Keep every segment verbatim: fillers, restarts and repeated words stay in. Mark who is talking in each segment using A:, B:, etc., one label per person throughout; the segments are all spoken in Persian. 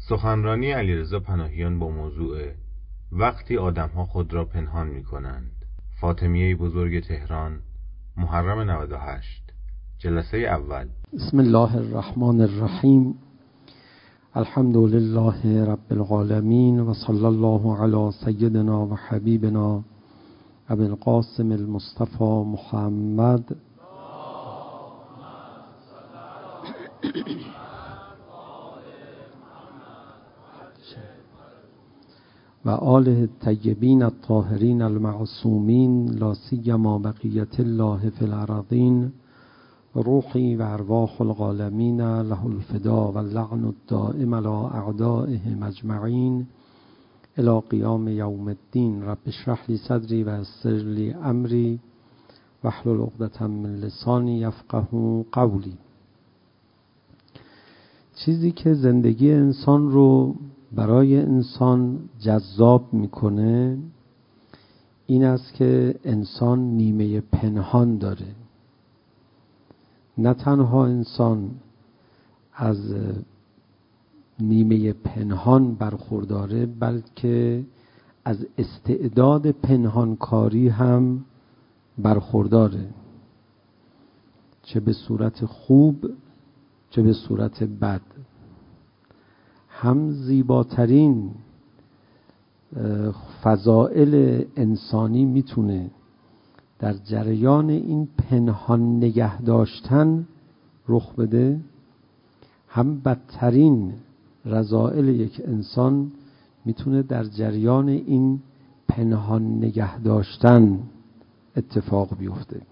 A: سخنرانی علیرضا پناهیان با موضوع وقتی آدم‌ها خود را پنهان می‌کنند. فاطمیه بزرگ تهران، محرم نود و هشت، جلسه اول.
B: بسم الله الرحمن الرحیم. الحمد لله رب العالمین و صلی الله علی سیدنا و حبیبنا ابی القاسم المصطفى محمد و آله الطیبین الطاهرین المعصومین لا سیما بقیت الله فی الارضین روحی و ارواح العالمین له الفدا و اللعن الدائم علی اعدائهم اجمعین الی قیام یوم الدین. رب اشرح لی صدری و یسر لی امری واحلل عقدة من لسانی یفقهوا قولی. چیزی که زندگی انسان رو برای انسان جذاب میکنه این است که انسان نیمه پنهان داره. نه تنها انسان از نیمه پنهان برخورداره، بلکه از استعداد پنهانکاری هم برخورداره، چه به صورت خوب چه به صورت بد. هم زیباترین فضائل انسانی میتونه در جریان این پنهان نگه داشتن رخ بده، هم بدترین رذائل یک انسان میتونه در جریان این پنهان نگه داشتن اتفاق بیفته.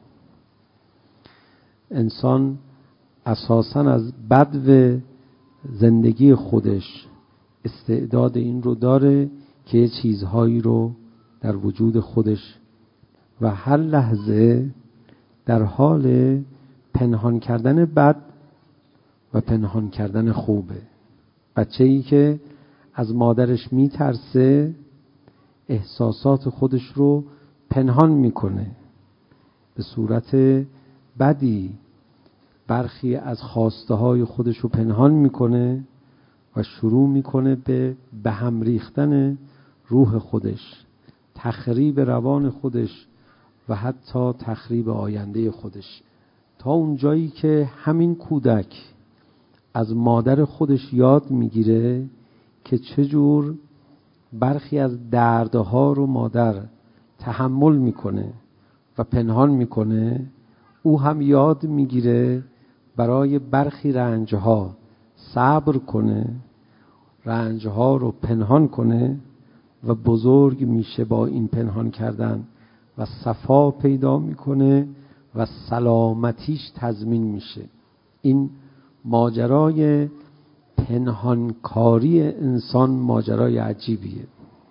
B: انسان اساساً از بدو زندگی خودش استعداد این رو داره که چیزهایی رو در وجود خودش و هر لحظه در حال پنهان کردن بد و پنهان کردن خوبه. بچه‌ای که از مادرش میترسه احساسات خودش رو پنهان میکنه، به صورت بدی برخی از خواسته های خودش رو پنهان میکنه و شروع میکنه به به هم ریختن روح خودش، تخریب روان خودش و حتی تخریب آینده خودش، تا اون جایی که همین کودک از مادر خودش یاد میگیره که چجور برخی از دردها رو مادر تحمل میکنه و پنهان میکنه. او هم یاد میگیره برای برخی رنجها صبر کنه، رنجها رو پنهان کنه و بزرگ میشه با این پنهان کردن و صفا پیدا میکنه و سلامتیش تضمین میشه. این ماجرای پنهانکاری انسان ماجرای عجیبیه.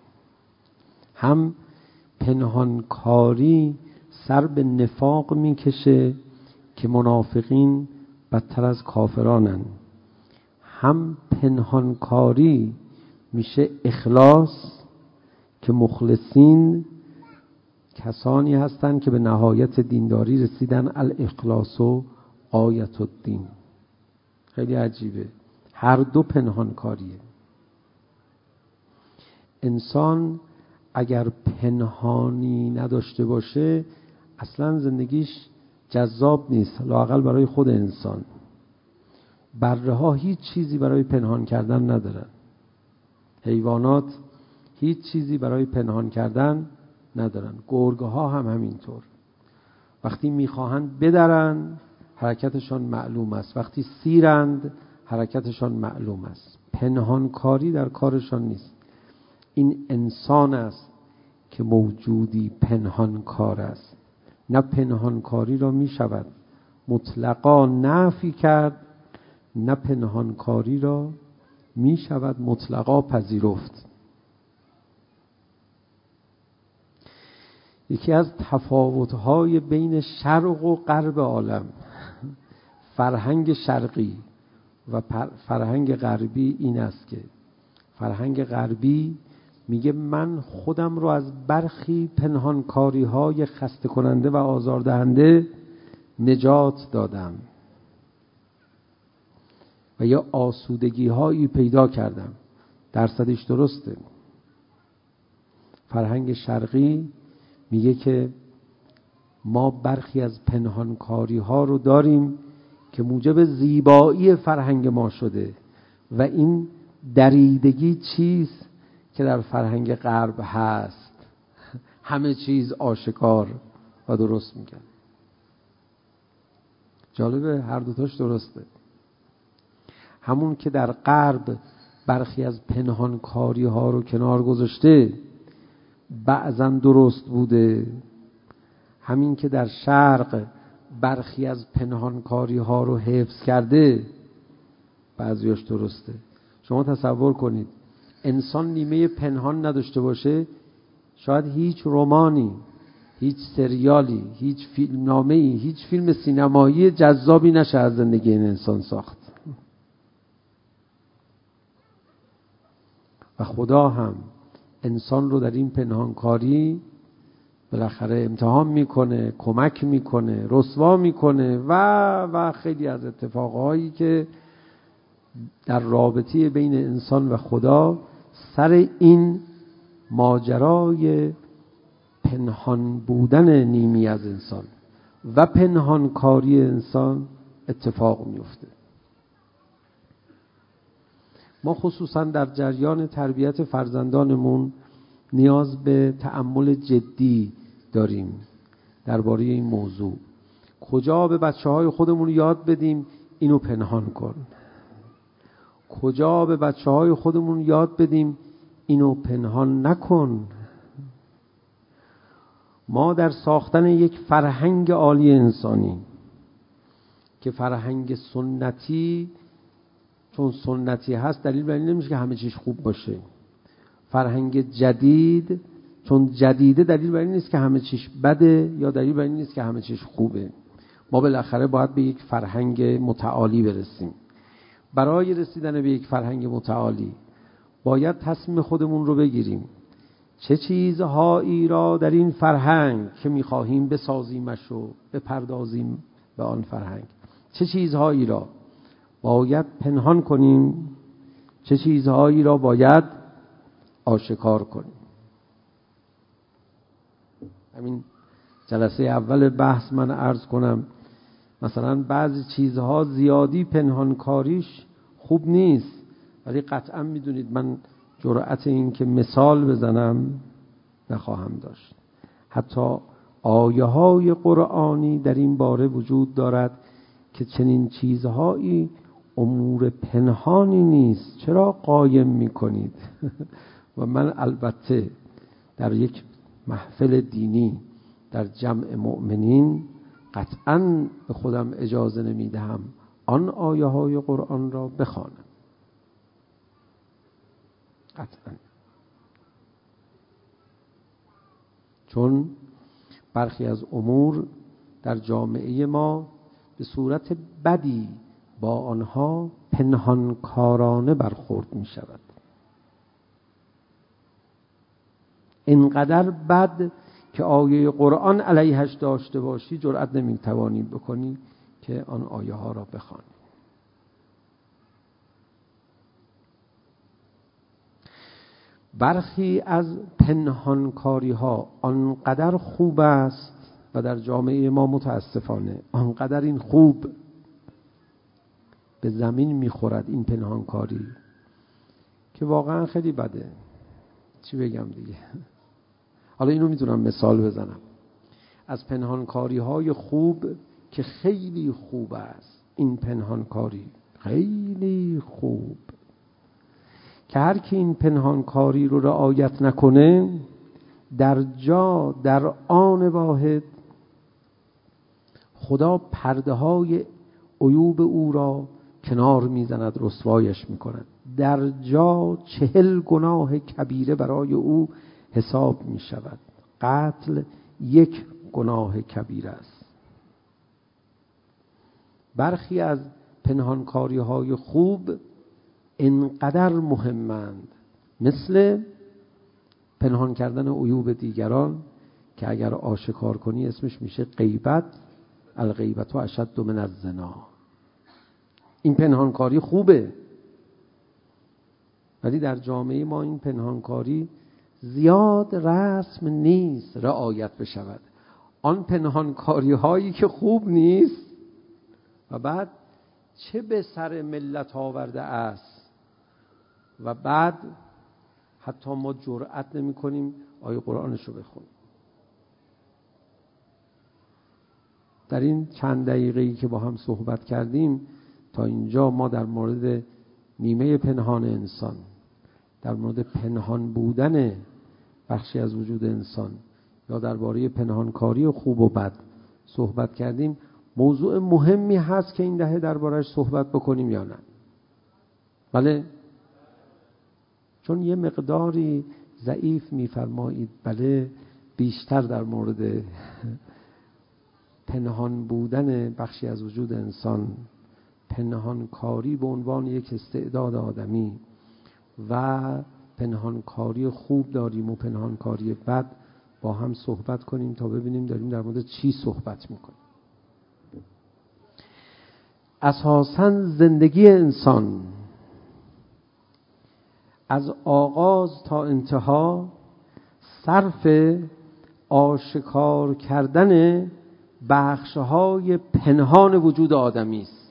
B: هم پنهانکاری سر به نفاق میکشه که منافقین بدتر از کافرانن، هم پنهانکاری میشه اخلاص که مخلصین کسانی هستند که به نهایت دینداری رسیدن. الاخلاص و غایت الدین. خیلی عجیبه، هر دو پنهانکاریه. انسان اگر پنهانی نداشته باشه اصلا زندگیش جذاب نیست، لااقل برای خود انسان. بره ها هیچ چیزی برای پنهان کردن ندارن، حیوانات هیچ چیزی برای پنهان کردن ندارن، گرگ ها هم همینطور. وقتی میخواهند بدرن حرکتشان معلوم است، وقتی سیرند حرکتشان معلوم است. پنهانکاری در کارشان نیست. این انسان است که موجودی پنهانکار است. نه پنهانکاری را می شود مطلقا نفی کرد، نه پنهانکاری را می شود مطلقا پذیرفت. یکی از تفاوت‌های بین شرق و غرب عالم، فرهنگ شرقی و فرهنگ غربی این است که فرهنگ غربی میگه من خودم رو از برخی پنهانکاری های خسته کننده و آزاردهنده نجات دادم و یا آسودگی هایی پیدا کردم. درصدش درسته. فرهنگ شرقی میگه که ما برخی از پنهانکاری ها رو داریم که موجب زیبایی فرهنگ ما شده و این دریدگی چیست که در فرهنگ غرب هست. همه چیز آشکار و درست میگن. جالبه هر دوتاش درسته. همون که در غرب برخی از پنهانکاری ها رو کنار گذاشته بعضا درست بوده، همین که در شرق برخی از پنهانکاری ها رو حفظ کرده بعضیاش درسته. شما تصور کنید انسان نیمه پنهان نداشته باشه، شاید هیچ رمانی، هیچ سریالی، هیچ فیلمنامه‌ای، هیچ فیلم سینمایی جذابی نشه از زندگی این انسان ساخت. و خدا هم انسان رو در این پنهانکاری بالاخره امتحان میکنه، کمک میکنه، رسوا میکنه و و خیلی از اتفاقهایی که در رابطه بین انسان و خدا سر این ماجرای پنهان بودن نیمی از انسان و پنهانکاری انسان اتفاق میفته. ما خصوصا در جریان تربیت فرزندانمون نیاز به تأمل جدی داریم درباره این موضوع. کجا به بچه‌های خودمون یاد بدیم اینو پنهان کن، کجا به بچه‌های خودمون یاد بدیم اینو پنهان نکن. ما در ساختن یک فرهنگ عالی انسانی که فرهنگ سنتی چون سنتی هست دلیل بر این نمیشه که همه چیز خوب باشه. فرهنگ جدید چون جدیده دلیل بر این نیست که همه چیز بده یا دلیل بر این نیست که همه چیز خوبه. ما بالاخره باید به یک فرهنگ متعالی برسیم. برای رسیدن به یک فرهنگ متعالی باید تصمیم خودمون رو بگیریم چه چیزهایی را در این فرهنگ که می‌خواهیم بسازیمش و بپردازیم به آن فرهنگ، چه چیزهایی را باید پنهان کنیم، چه چیزهایی را باید آشکار کنیم. همین جلسه اول بحث من عرض کنم مثلا بعضی چیزها زیادی پنهانکاریش خوب نیست، ولی قطعا میدونید من جرأت این که مثال بزنم نخواهم داشت. حتی آیه های قرآنی در این باره وجود دارد که چنین چیزهایی امور پنهانی نیست، چرا قایم میکنید؟ و من البته در یک محفل دینی در جمع مؤمنین قطعاً به خودم اجازه نمیدهم آن آیه های قرآن را بخوانم، قطعاً، چون برخی از امور در جامعه ما به صورت بدی با آنها پنهانکارانه برخورد می شود. اینقدر بد که آیه قرآن علیهش داشته باشی جرأت نمی توانی بکنی که آن آیه ها را بخوانی. برخی از پنهانکاری ها آنقدر خوب است و در جامعه ما متاسفانه آنقدر این خوب به زمین میخورد این پنهانکاری که واقعا خیلی بده. چی بگم دیگه؟ حالا اینو میتونم مثال بزنم از پنهانکاری های خوب که خیلی خوب است. این پنهانکاری خیلی خوب که هر کی این پنهانکاری رو رعایت نکنه در جا در آن واحد خدا پرده های عیوب او را کنار میزند، رسوایش میکند. در جا چهل گناه کبیره برای او حساب میشود. قتل یک گناه کبیره است. برخی از پنهانکاری های خوب اینقدر مهمند مثل پنهان کردن عیوب دیگران که اگر آشکار کنی اسمش میشه غیبت. الغیبت اشد من الزنا. این پنهانکاری خوبه. ولی در جامعه ما این پنهانکاری زیاد رسم نیست رعایت بشود. آن پنهانکاری هایی که خوب نیست و بعد چه به سر ملت آورده است و بعد حتی ما جرئت نمی کنیم آیه قرآنشو بخونیم. در این چند دقیقه‌ای که با هم صحبت کردیم تا اینجا ما در مورد نیمه پنهان انسان، در مورد پنهان بودن بخشی از وجود انسان یا درباره پنهانکاری خوب و بد صحبت کردیم. موضوع مهمی هست که این دهه درباره‌اش صحبت بکنیم یا نه؟ بله، چون یه مقداری ضعیف می‌فرمایید بله بیشتر در مورد پنهان بودن بخشی از وجود انسان، پنهانکاری به عنوان یک استعداد آدمی و پنهانکاری خوب داریم و پنهانکاری بد با هم صحبت کنیم تا ببینیم داریم در مورد چی صحبت میکنیم. اساساً زندگی انسان از آغاز تا انتها صرف آشکار کردن بخش‌های پنهان وجود آدمی است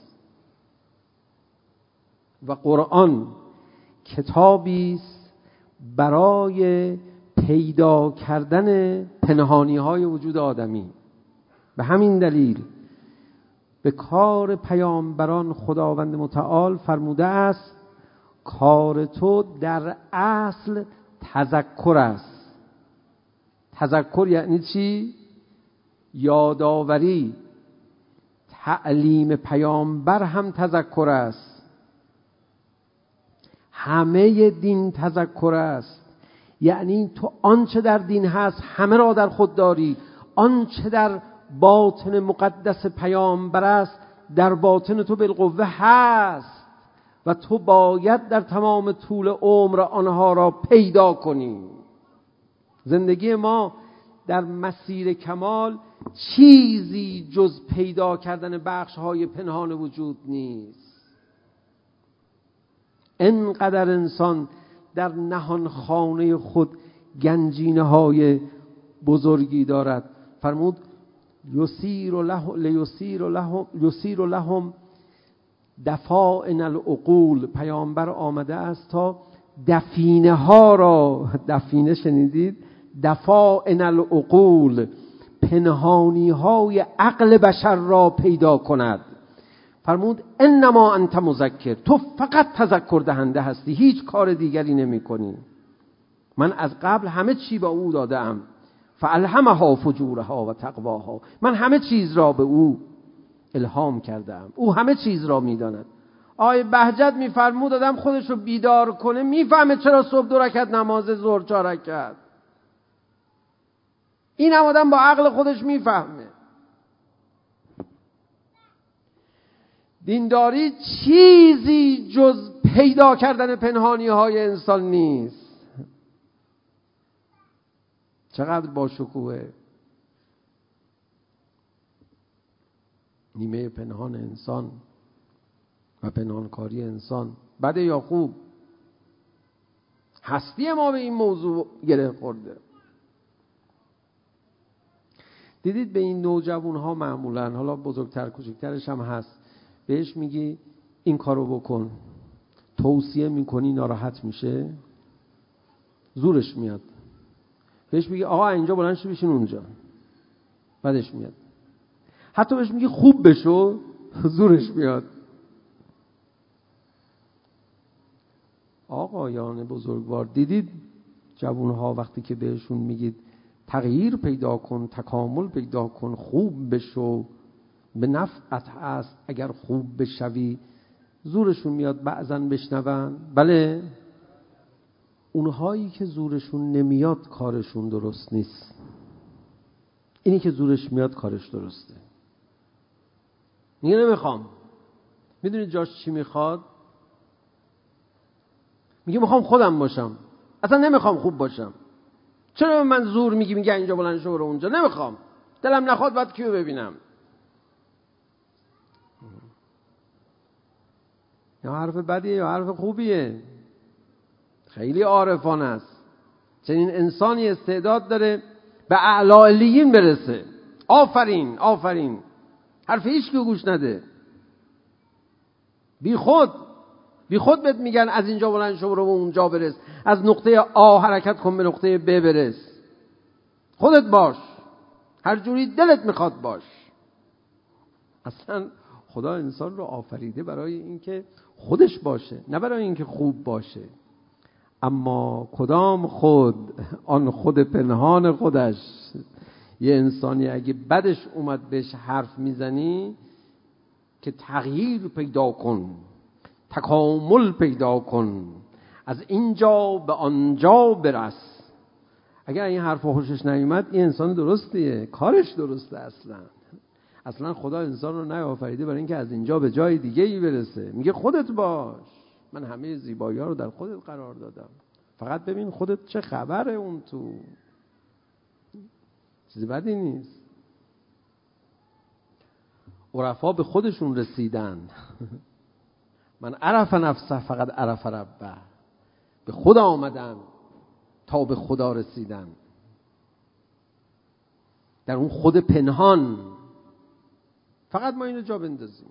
B: و قرآن کتابی است برای پیدا کردن پنهانی‌های وجود آدمی. به همین دلیل به کار پیامبران خداوند متعال فرموده است کار تو در اصل تذکر است. تذکر یعنی چی؟ یادآوری. تعلیم پیامبر هم تذکر است. همه دین تذکر است. یعنی تو آنچه در دین هست همه را در خود داری. آنچه در باطن مقدس پیامبر است در باطن تو بالقوه هست و تو باید در تمام طول عمر آنها را پیدا کنی. زندگی ما در مسیر کمال چیزی جز پیدا کردن بخش‌های پنهان وجود نیست. انقدر انسان در نهان خانه خود گنجینه های بزرگی دارد. فرمود یسیر له لیسیر لهم یسیر لهم دفائن العقول. پیامبر آمده است تا دفینه ها را، دفینه شنیدید؟ دفائن العقول، پنهانی های عقل بشر را پیدا کند. فرمود انما انت مذکر، تو فقط تذکر دهنده هستی، هیچ کار دیگری نمی کنی. من از قبل همه چی به او دادم. فالهمها فجورها و تقواها، من همه چیز را به او الهام کردم، او همه چیز را میداند. آیه بهجت میفرمود آدم خودش رو بیدار کنه میفهمه چرا صبح دو رکعت نماز ظهر چهار رکعت. این هم آدم با عقل خودش میفهمه. دینداری چیزی جز پیدا کردن پنهانی های انسان نیست. چقدر با شکوهه. نیمه پنهان انسان و پنهانکاری انسان، بده یا خوب؟ هستی ما به این موضوع گره خورده. دیدید به این نوجوان ها معمولا، حالا بزرگتر کوچکترش هم هست، بهش میگی این کارو بکن، توصیه میکنی ناراحت میشه، زورش میاد. بهش میگی آقا اینجا بلند شو بشین اونجا، بعدش میاد. حتی بهش میگی خوب بشو، زورش میاد. آقایان بزرگوار، دیدید جوانها وقتی که بهشون میگید تغییر پیدا کن، تکامل پیدا کن، خوب بشو، به نفعت هست اگر خوب بشوی، زورشون میاد بعضا بشنون؟ بله. اونهایی که زورشون نمیاد کارشون درست نیست. اینی که زورش میاد کارش درسته. میگه نمیخوام. میدونید جاش چی میخواد؟ میگه میخوام خودم باشم، اصلا نمیخوام خوب باشم. چرا من زور میگی میگه اینجا بلند شو برو اونجا؟ نمیخوام، دلم نخواد بعد کیو ببینم. یا حرف بدیه یا حرف خوبیه؟ خیلی عارفانه است. چنین انسانی استعداد داره به اعلی علیین برسه. آفرین آفرین، حرف هیچ کی گوش نده. بی خود بی خود بهت میگن از اینجا بلند شو برو به اونجا برس، از نقطه آ حرکت کن به نقطه ب برس. خودت باش، هر جوری دلت میخواد باش. اصلا خدا انسان رو آفریده برای اینکه خودش باشه، نه برای اینکه خوب باشه. اما کدام خود؟ آن خود پنهان خودش. یه انسانی اگه بدش اومد بهش حرف میزنی که تغییر پیدا کن، تکامل پیدا کن، از اینجا به آنجا برس. اگر این حرف خوشش نیومد، این انسان درستیه، کارش درسته. اصلا اصلا خدا انسان رو نیافریده برای اینکه از اینجا به جای دیگه ای برسه. میگه خودت باش، من همه زیبایی ها رو در خودت قرار دادم، فقط ببین خودت چه خبره اون تو. چیزی بدی نیست. عرفا به خودشون رسیدن. من عرف نفسه فقط عرف ربه. به خدا آمدن تا به خدا رسیدن. در اون خود پنهان. فقط ما اینو جا بندازیم.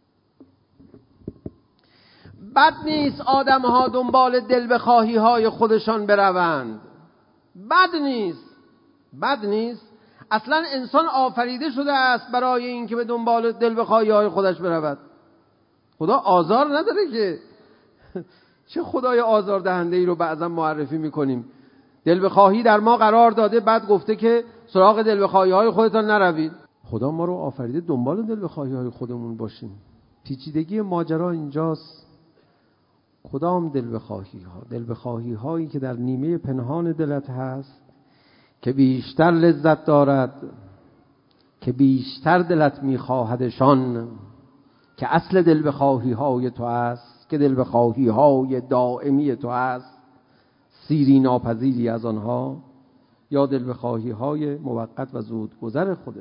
B: بد نیست آدم ها دنبال دل بخواهی های خودشان بروند. بد نیست، بد نیست. اصلا انسان آفریده شده است برای اینکه به دنبال دل بخواهی های خودش برود. خدا آزار نداره که. چه خدای آزار دهنده ای رو بعضا معرفی میکنیم. دل بخواهی در ما قرار داده، بعد گفته که سراغ دل بخواهی های خودتان نروید. خدا ما رو آفریده دنبال دل بخواهی های خودمون باشیم. پیچیدگی ماجرا اینجاست. کدام دل بخواهی ها؟ دل بخواهی هایی که در نیمه پنهان دلت هست، که بیشتر لذت دارد، که بیشتر دلت میخواهدشان، که اصل دل بخواهی های تو است، که دل بخواهی های دائمی تو است، سیری ناپذیری از آنها، یا دل بخواهی های موقت و زود گذر خودت.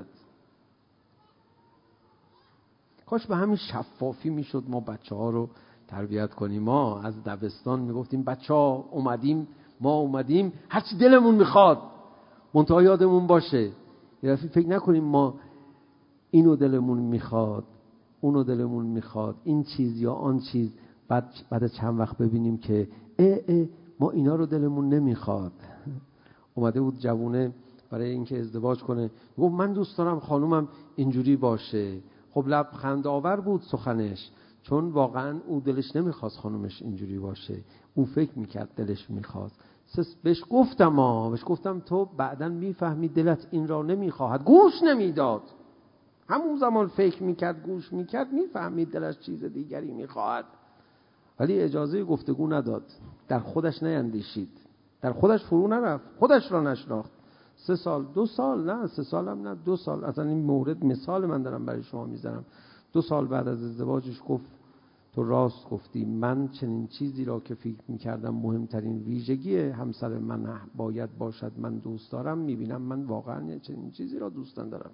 B: کاش به همین شفافی میشد ما بچه ها رو تربیت کنیم. ما از دبستان میگفتیم بچه ها اومدیم، ما اومدیم هرچی دلمون میخواد، منتها یادمون باشه یه دفعه فکر نکنیم ما اینو دلمون میخواد، اونو دلمون میخواد، این چیز یا آن چیز، بعد بعد چند وقت ببینیم که اه اه ما اینا رو دلمون نمیخواد. اومده بود جوونه برای اینکه ازدواج کنه، گفت من دوست دارم خانومم اینجوری باشه. خب لبخند آور بود سخنش، چون واقعا او دلش نمیخواست خانومش اینجوری باشه، او فکر میکرد دلش میخواست. بهش گفتم ما بهش گفتم تو بعداً میفهمی دلت این را نمیخواهد. گوش نمیداد. همون زمان فکر میکرد گوش میکرد، میفهمید دلش چیز دیگری میخواهد، ولی اجازه گفتگو نداد. در خودش نیندیشید، در خودش فرو نرفت، خودش را نشناخت. سه سال دو سال نه سه سال هم نه دو سال، اصلا این مورد مثال من دارم برای شما میزنم. دو سال بعد از ازدواجش گفت تو راست گفتی، من چنین چیزی را که فکر میکردم مهمترین ویژگی همسر من باید باشد من دوست دارم، میبینم من واقعا چنین چیزی را دوست ندارم.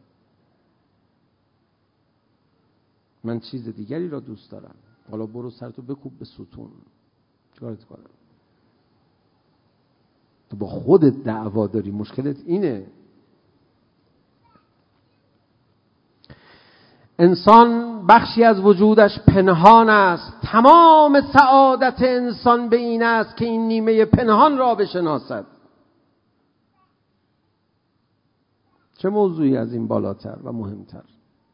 B: من چیز دیگری را دوست دارم. حالا برو سرتو بکوب به ستون، چیکارت کنم؟ تو با خودت دعوا داری، مشکلت اینه. انسان بخشی از وجودش پنهان است. تمام سعادت انسان به این است که این نیمه پنهان را بشناسد. چه موضوعی از این بالاتر و مهمتر؟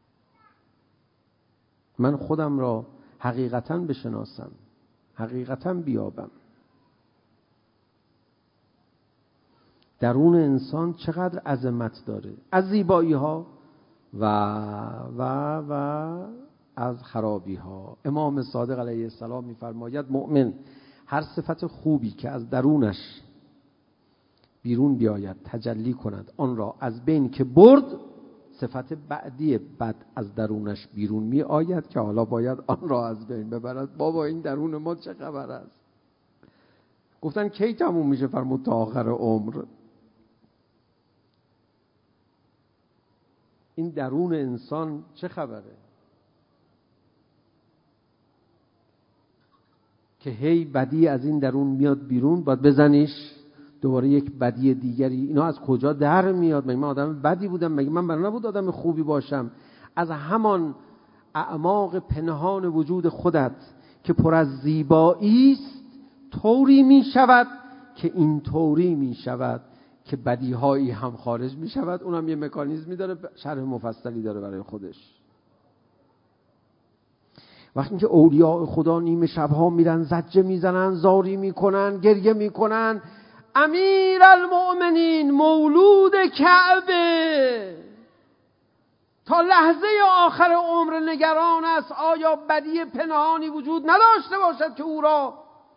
B: من خودم را حقیقتاً بشناسم، حقیقتاً بیابم. درون انسان چقدر عظمت داره، از زیبایی ها و و و از خرابی ها. امام صادق علیه السلام می‌فرماید مؤمن هر صفت خوبی که از درونش بیرون بیاید تجلی کند، آن را از بین که برد، صفت بعدی بد از درونش بیرون می آید که حالا باید آن را از بین ببرد. بابا این درون ما چه خبر است؟ گفتن کی تموم میشه؟ فرمود تا آخر عمر. این درون انسان چه خبره؟ که هی بدی از این درون میاد بیرون، باید بزنیش دوباره یک بدی دیگری. اینا از کجا در میاد؟ مگه من آدم بدی بودم؟ مگه من برای نبود آدم خوبی باشم؟ از همان اعماق پنهان وجود خودت که پر از زیبایی است طوری می شود که این طوری می شود که بدیهایی هم خارج می شود. اونم یه مکانیزمی داره، شرح مفصلی داره برای خودش. وقتی که اولیاء خدا نیمه شبها میرن زجه میزنن، زاری میکنن، گریه میکنن، امیر المؤمنین مولود کعبه تا لحظه آخر عمر نگران است آیا بدی پنهانی وجود نداشته باشد که او را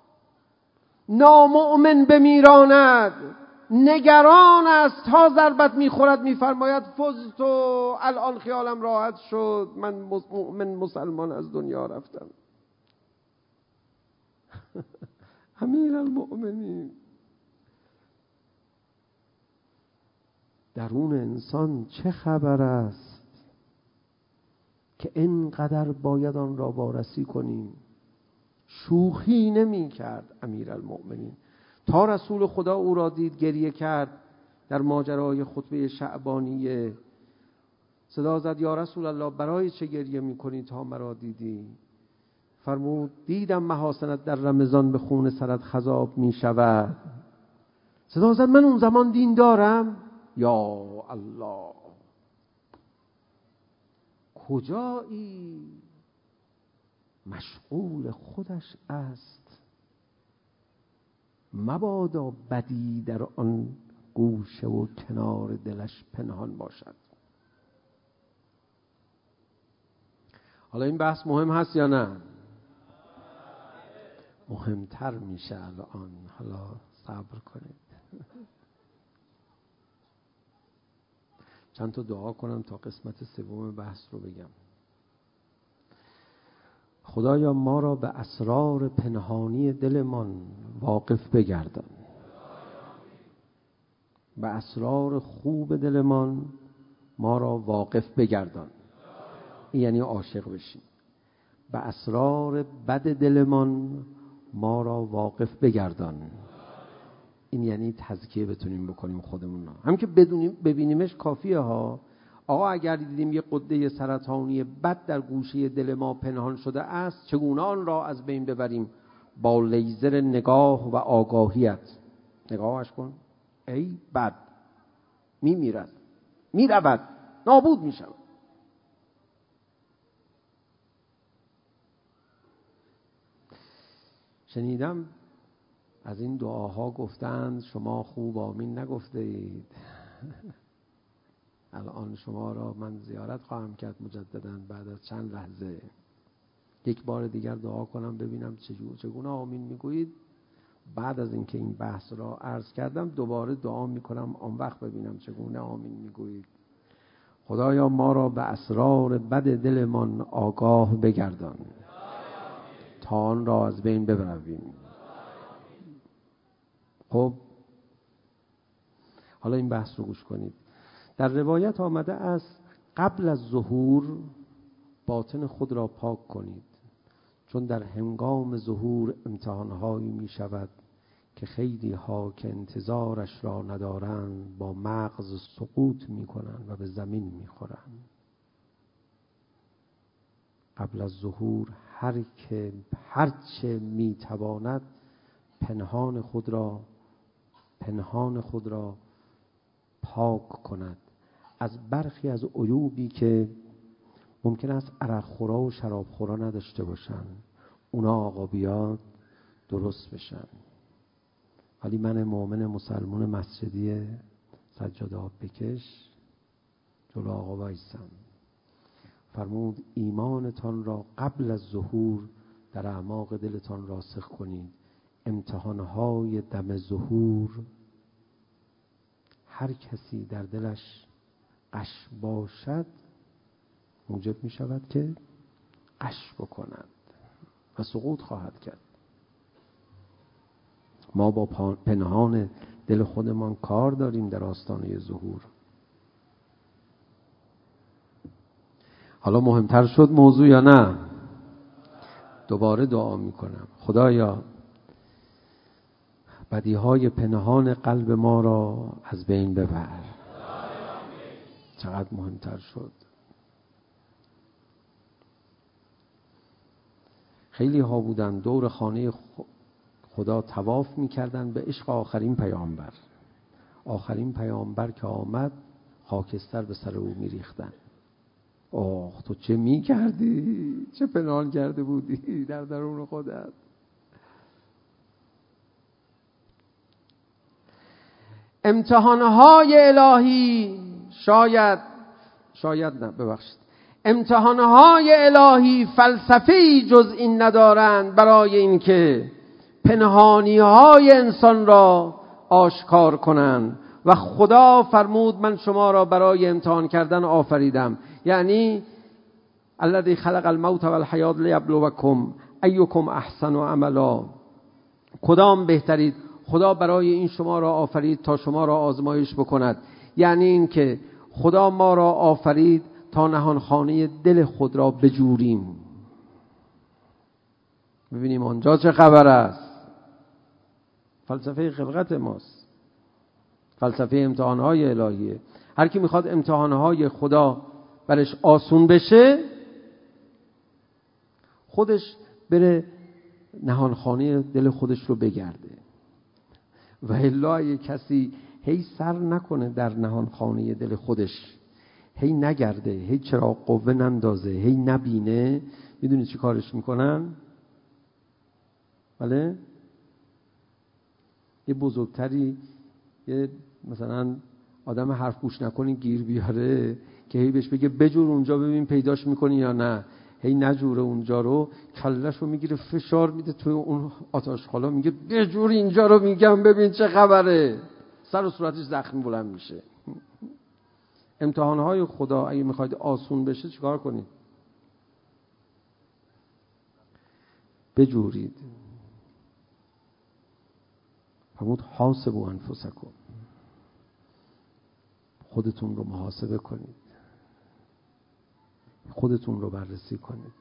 B: نامؤمن بمیراند. نگران است، تا ضربت میخورد میفرماید فزت و الان خیالم راحت شد، من مؤمن مسلمان از دنیا رفتم. امیر المؤمنین. درون انسان چه خبر است که اینقدر باید آن را وارسی کنیم؟ شوخی نمی کرد امیر المؤمنین. تا رسول خدا او را دید گریه کرد. در ماجرای خطبه شعبانیه صدا زد یا رسول الله برای چه گریه می کنی تا مرا دیدی؟ فرمود دیدم محاسنت در رمضان به خون سرت خضاب می شود. صدا زد من اون زمان دین دارم؟ یا الله کجایی؟ مشغول خودش است، مبادا بدی در آن گوشه و کنار دلش پنهان باشد. حالا این بحث مهم هست یا نه؟ مهمتر میشه الان. حالا صبر کنید چند تا دعا کنم تا قسمت سوم بحث رو بگم. خدایا ما را به اسرار پنهانی دلمان واقف بگردان، به اسرار خوب دلمان ما را واقف بگردان. این یعنی عاشق بشیم. به اسرار بد دلمان ما را واقف بگردان. این یعنی تزکیه بتونیم بکنیم خودمون. هم که بدونیم ببینیمش کافیه ها. آقا اگر دیدیم یه غده سرطانی بد در گوشه دل ما پنهان شده است، چگونه آن را از بین ببریم؟ با لیزر نگاه و آگاهیت. نگاهش کن، ای بد میمیرد، میرود، نابود میشود. شنیدم از این دعاها گفتند شما خوب آمین نگفته اید. الان شما را من زیارت خواهم کرد مجدداً بعد از چند لحظه. یک بار دیگر دعا کنم ببینم چگونه آمین میگویید. بعد از اینکه این بحث را عرض کردم دوباره دعا میکنم آن وقت ببینم چگونه آمین میگویید. خدایا ما را به اسرار بد دلمان آگاه بگردان تا آن را از بین ببریم. خب حالا این بحث رو گوش کنید. در روایت آمده است قبل از ظهور باطن خود را پاک کنید، چون در هنگام ظهور امتحانهایی می شود که خیلی ها که انتظارش را ندارند با مغز سقوط می کنند و به زمین می خورند. قبل از ظهور هر که هرچه می تواند پنهان خود را پنهان خود را پاک کند از برخی از عیوبی که ممکن است عرق خورا و شراب خورا نداشته باشن. اونا آقا بیاد درست بشن. ولی من مؤمن مسلمان مسجدی سجاده آب بکش جلو آقا وایسم. فرمود ایمانتان را قبل از ظهور در اعماق دلتان راسخ کنید. امتحانهای دم ظهور هر کسی در دلش غش باشد موجب می شود که غش بکند و سقوط خواهد کرد. ما با پنهان دل خودمان کار داریم در آستانه ظهور. حالا مهمتر شد موضوع یا نه؟ دوباره دعا می کنم خدایا بدیهای پنهان قلب ما را از بین ببر. چقدر مهمتر شد. خیلی ها بودن دور خانه خدا طواف میکردن به عشق آخرین پیامبر. آخرین پیامبر که آمد خاکستر به سر او میریختن. آخ تو چه میکردی؟ چه پنهان کرده بودی در درون خودت؟ امتحانهای الهی شاید شاید نه ببخشید امتحانهای الهی فلسفه‌ای جز این ندارند برای اینکه پنهانی‌های انسان را آشکار کنند. و خدا فرمود من شما را برای امتحان کردن آفریدم. یعنی الذی خلق الموت والحیات لیبلوکم ایکم احسن عملا. کدام بهترید؟ خدا برای این شما را آفرید تا شما را آزمایش بکند. یعنی این که خدا ما را آفرید تا نهانخانه دل خود را بجوریم، ببینیم آنجا چه خبر است. فلسفه خلقت ماست، فلسفه امتحانهای الهیه. هر کی میخواد امتحانهای خدا برش آسون بشه، خودش بره نهانخانه دل خودش رو بگرده. و الا اگه کسی هی سر نکنه در نهانخانه دل خودش، هی نگرده، هی چراغ قوه نندازه، هی نبینه، میدونی چی کارش میکنن؟ بله؟ یه بزرگتری، یه مثلا آدم حرف گوش نکنی گیر بیاره که هی بهش بگه بجور اونجا ببین پیداش میکنی یا نه، هی نجوره اونجا رو، کلش رو میگیره فشار میده توی اون آتشخالا، میگه بجور اینجا رو میگم ببین چه خبره، سر و صورتش زخمی بلند میشه. امتحانهای خدا اگه میخواید آسون بشه چیکار کنید؟ بجورید. فرمود حاسبوا انفسکم، خودتون رو محاسبه کنید، خودتون رو بررسی کنید.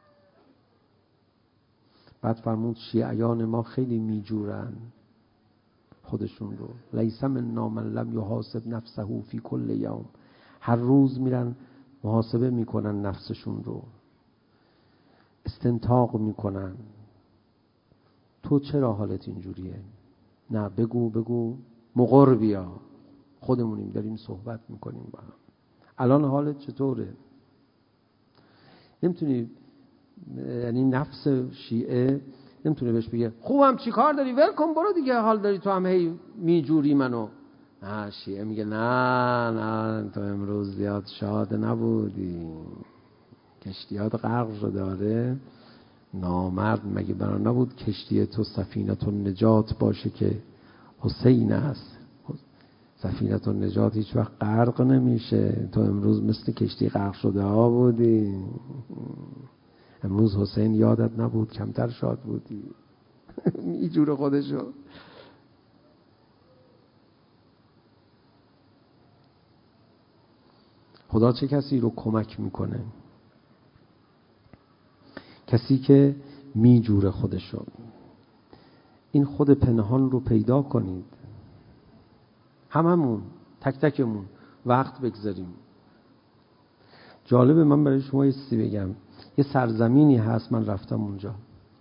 B: بعد فرمود شیعیان ما خیلی میجورن خودشون رو. لیس منا من لم یحاسب نفسه فی کل یوم. هر روز میرن محاسبه میکنن نفسشون رو، استنتاق میکنن تو چرا حالت اینجوریه؟ نه بگو بگو مقر بیا، خودمونیم داریم صحبت میکنیم با هم. الان حالت چطوره؟ نمیتونی، یعنی نفس شیعه نمیتونه بهش بگه خوبم چی کار داری ول کن برو دیگه، حال داری تو هم هی میجوری منو. نه، شیعه میگه نه نه تو امروز زیاد شاد نبودی، کشتیات غرق رو داره، نامرد مگه برا نبود کشتی تو سفینه النجات باشه که حسین است؟ سفینه النجات هیچ وقت غرق نمیشه، تو امروز مثل کشتی غرق شده ها بودی، امروز حسین یادت نبود کمتر شاد بودی. میجوره خودشو. خدا چه کسی رو کمک میکنه؟ کسی که میجوره خودشو. این خود پنهان رو پیدا کنید، هممون تک تکمون وقت بگذاریم. جالبه، من برای شما یه چیزی بگم. یه سرزمینی هست من رفتم اونجا،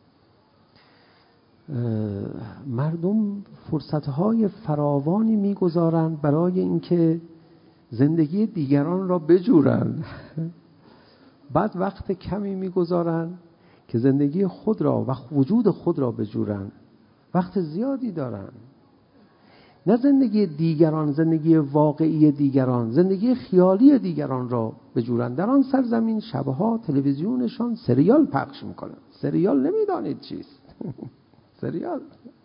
B: مردم فرصتهای فراوانی میگذارند برای اینکه زندگی دیگران را بجورن، بعد وقت کمی میگذارن که زندگی خود را و وجود خود را بجورن. وقت زیادی دارن، نه زندگی دیگران، زندگی واقعی دیگران، زندگی خیالی دیگران را بجورن. در آن سرزمین شبها تلویزیونشان سریال پخش میکنن. سریال نمیدانید چیست؟ سریال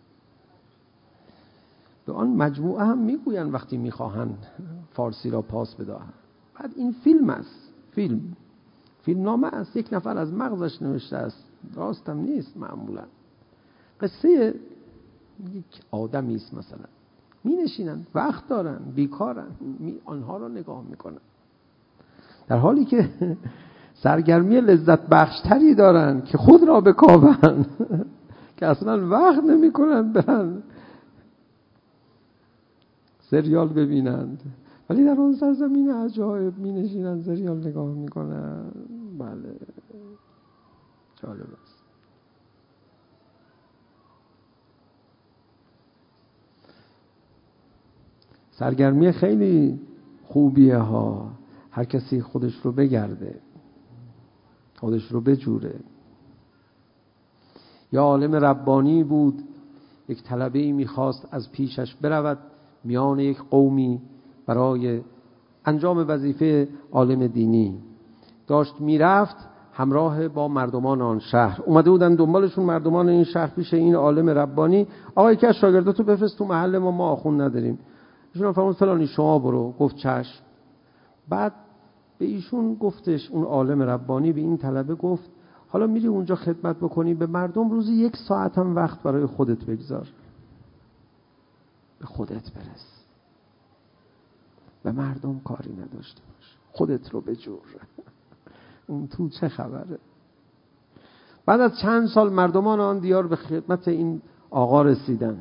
B: به آن مجموعه هم میگوین وقتی میخواهند فارسی را پاس بدهند. بعد این فیلم است، فیلم فیلم نامه است، یک نفر از مغزش نوشته است، راستم نیست معمولا. قصه یک آدمی است مثلا، می نشینن، وقت دارن، بیکارن، می آنها را نگاه میکنن، در حالی که سرگرمی لذت بخشتری دارن که خود را بکاون. که اصلا وقت نمی کنند برن سریال ببینند، ولی در اون سرزمین عجایب می نشینند سریال نگاه می کنند. بله جالب است. سرگرمی خیلی خوبیه ها، هر کسی خودش رو بگرده، خودش رو بجوره. یا عالم ربانی بود، یک طلبه‌ای میخواست از پیشش برود میان یک قومی برای انجام وظیفه عالم دینی. داشت میرفت همراه با مردمان آن شهر، اومده بودن دنبالشون مردمان این شهر پیش این عالم ربانی. آقا یکی از شاگرداتو بفرست تو محل ما، ما آخوند نداریم. ایشون فرمود فلانی شما برو. گفت چشم. بعد به ایشون گفتش، اون عالم ربانی به این طلبه گفت حالا میری اونجا خدمت بکنی، به مردم روزی یک ساعت هم وقت برای خودت بگذار، به خودت برس، به مردم کاری نداشته باش، خودت رو بجور. اون تو چه خبره؟ بعد از چند سال مردمان آن دیار به خدمت این آقا رسیدن.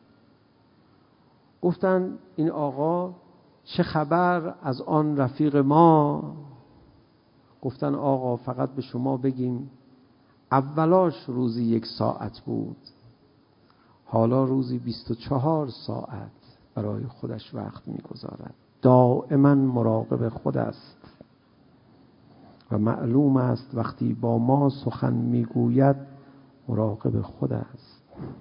B: گفتن این آقا چه خبر از آن رفیق ما؟ گفتن آقا فقط به شما بگیم اولاش روزی یک ساعت بود، حالا روزی بیست و چهار ساعت برای خودش وقت میگذارد، دائما مراقب خود است و معلوم است وقتی با ما سخن میگوید مراقب خود است،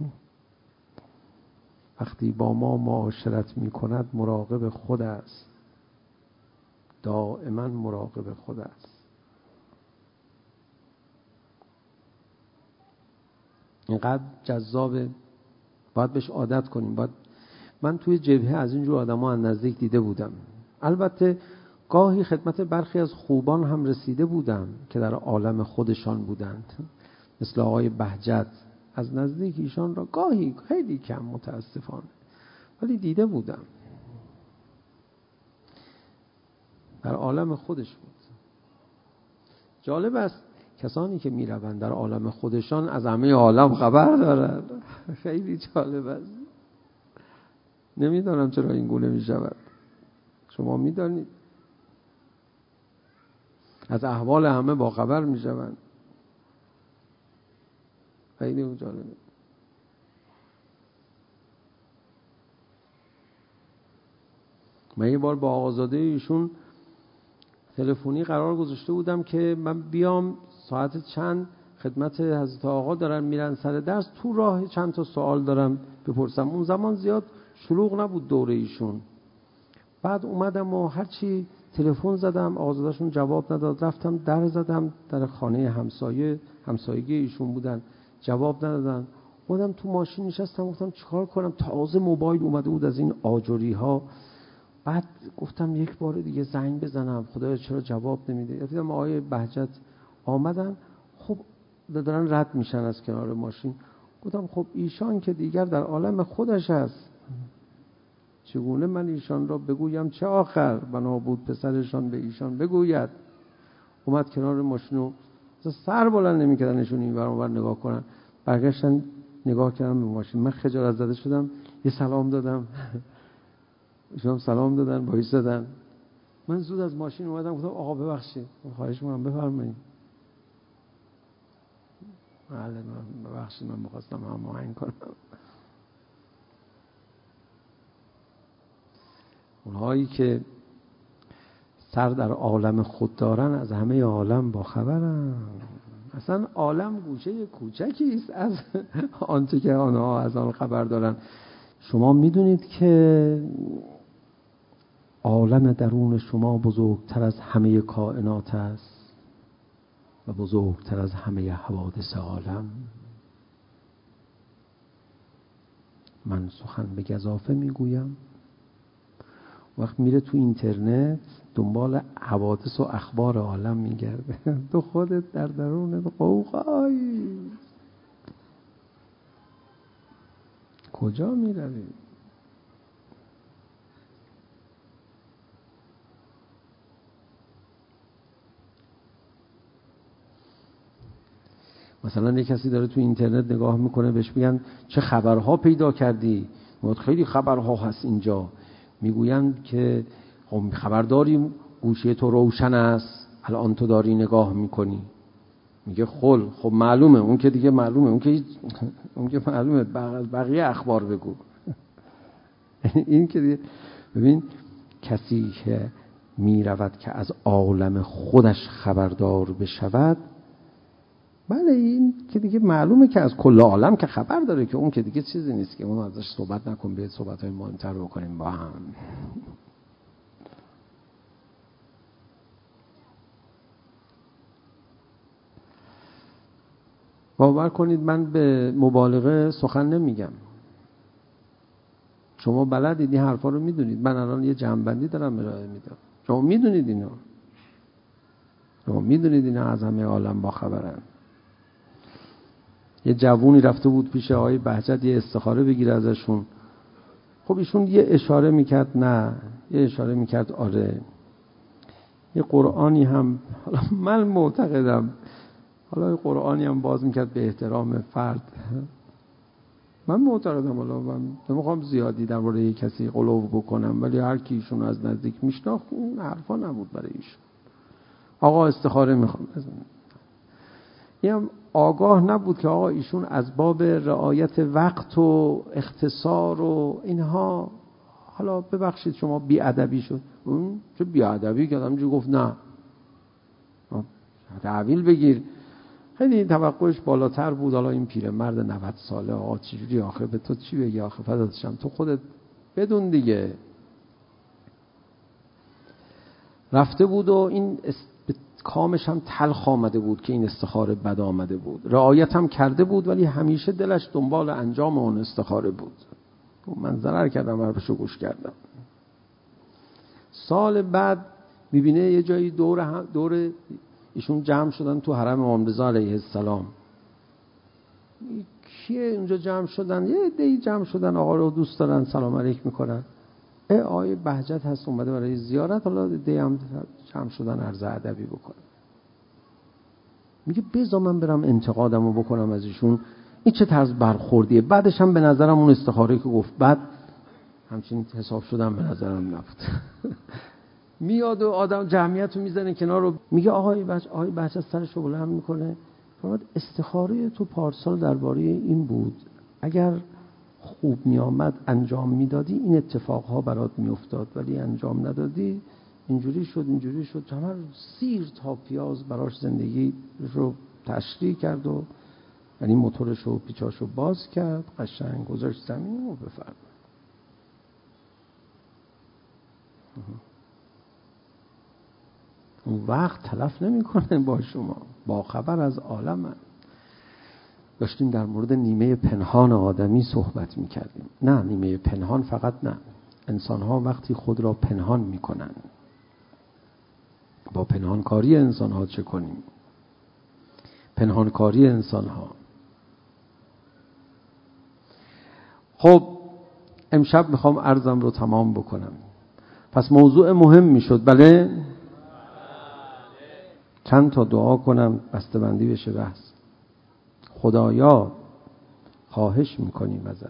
B: وقتی با ما معاشرت میکند مراقب خود است، دائما مراقب خود است. اینقدر جذابه، باید بهش عادت کنیم. باید من توی جبهه از اینجور آدم‌ها از نزدیک دیده بودم. البته گاهی خدمت برخی از خوبان هم رسیده بودم که در عالم خودشان بودند، مثل آقای بهجت. از نزدیک ایشان را گاهی، خیلی کم متاسفانه، ولی دیده بودم. در عالم خودش بود. جالب است کسانی که می روند در عالم خودشان از همه عالم خبر دارند. خیلی جالب است. نمیدانم چرا این گونه می شود. شما می دانید از احوال همه با خبر می شوند. خیلی جالبه. من یه بار با آقازاده ایشون تلفنی قرار گذاشته بودم که من بیام ساعت چند خدمت حضرت آقا دارن میرن سر درس، تو راه چند تا سوال دارم بپرسم. اون زمان زیاد شلوغ نبود دوره ایشون. بعد اومدم و هرچی تلفن زدم آقازادهشون جواب نداد، رفتم در زدم در خانه همسایه، همسایگی ایشون بودن، جواب ندادن. اومدم تو ماشین نشستم، گفتم چیکار کنم، تازه موبایل اومده بود از این آجوری ها. بعد گفتم یک بار دیگه زنگ بزنم، خدایا چرا جواب نمیده. دیدم آقای بهجت آمدن، خب دارن رد میشن از کنار ماشین. گفتم خب ایشان که دیگر در عالم خودش هست، چگونه من ایشان را بگویم چه آخر بنا بود پسرشان به ایشان بگوید. اومد کنار ماشینو سر بلند نمیکردن نشون این ور اون ور نگاه کنن. برگشتن نگاه کردم به ماشین. من خجالت زده شدم، یه سلام دادم، ایشون سلام دادن، وایسادن. من زود از ماشین اومدم، گفتم آقا ببخشید، خواهش می‌کنم بفرمایید. بله من ببخشید، من می‌خواستم هماهنگ کنم. اونهایی که سر در عالم خود دارن از همه عالم با خبرن. اصلا عالم گوشه کوچکی است از آنچه که آنها از آن خبر دارن. شما میدونید که عالم درون شما بزرگتر از همه کائنات است و بزرگتر از همه حوادث عالم. من سخن به گزافه میگویم، وقت میره تو اینترنت دنبال حوادث و اخبار عالم میگرده، تو خودت در درون قوقایی کجا میروی؟ مثلا یه کسی داره تو اینترنت نگاه میکنه، بهش میگن چه خبرها پیدا کردی؟ میگه خیلی خبرها هست اینجا. میگوین که خب خبرداری گوشه تو روشن است، الان تو داری نگاه میکنی. میگه خل خب معلومه، اون که دیگه معلومه، اون که اون که معلومه، بقیه اخبار بگو. این که دیگه ببین کسی که میرود که از عالم خودش خبردار بشود، بله این که دیگه معلومه که از کل عالم که خبر داره، که اون که دیگه چیزی نیست که اون ازش صحبت نکن، بیاید صحبت‌های مهمتر بکنیم با هم. باور کنید من به مبالغه سخن نمیگم. شما بلدید این حرفا رو میدونید. من الان یه جمع‌بندی دارم ارائه میدم. شما میدونید اینو. شما میدونید اینا از همه عالم با خبرن. یه جوونی رفته بود پیش آقای بهجت یه استخاره بگیره ازشون. خب ایشون یه اشاره میکرد نه، یه اشاره میکرد آره. یه قرآنی هم حالا من معتقدم، حالا یه قرآنی هم باز میکرد به احترام فرد. من معتقدم، حالا من نمیخوام زیادی در مورد کسی غلو بکنم، ولی هر کی ایشون از نزدیک میشناخت اون حرفا نبود برای ایشون. آقا استخاره میخوام. این آگاه نبود که آقا ایشون از باب رعایت وقت و اختصار و اینها، حالا ببخشید شما بیادبی شد. اون چه بیادبی که آدم جو گفت نه تحویل بگیر. خیلی توقعش بالاتر بود. حالا این پیرمرد نود ساله، آقا چجوری آخه به تو چی بگی؟ آخه فداتشم تو خودت بدون دیگه. رفته بود و این است... کامش هم تلخ آمده بود که این استخاره بد آمده بود. رعایت هم کرده بود ولی همیشه دلش دنبال انجام اون استخاره بود. من ضرر کردم، حرفشو گوش کردم. سال بعد میبینه یه جایی دور هم دور ایشون جمع شدن تو حرم امام رضا علیه السلام. کیه اونجا جمع شدن؟ یه عده‌ای جمع شدن، آقا رو دوست دارن، سلام علیک میکنن. ای آقای بهجت هست اومده برای زیارت، حالا عده‌ای هم جمع شدن عرض ادبی بکنن. میگه بذار من برم انتقادمو بکنم از ایشون، این چه طرز برخوردیه. بعدش هم به نظرم اون استخاره که گفت بعد همچین حساب شدم به نظرم نبود. میاد و آدم جمعیت رو میزنه کنار رو میگه آقای بچه آقای بچه سرش رو بلند میکنه، فرمود استخاره تو پارسال درباره این بود، اگر خوب میامد انجام میدادی این اتفاقها برات میافتاد، ولی انجام ندادی اینجوری شد اینجوری شد. جمعه سیر تا پیاز براش زندگی رو تشریح کرد و یعنی موتورش رو پیچاش رو باز کرد، قشنگ گذاشت زمین و بفرمایید. اون وقت تلف نمی کنه با شما، با خبر از عالم. داشتیم در مورد نیمه پنهان آدمی صحبت می کردیم. نه نیمه پنهان فقط نه، انسان ها وقتی خود را پنهان می کنن، با پنهانکاری انسان ها چه کنیم؟ پنهانکاری انسان ها. خب امشب میخوام عرضم رو تمام بکنم. پس موضوع مهم میشد بله؟ چند تا دعا کنم بسته‌بندی بشه بحث. خدایا خواهش میکنیم ازت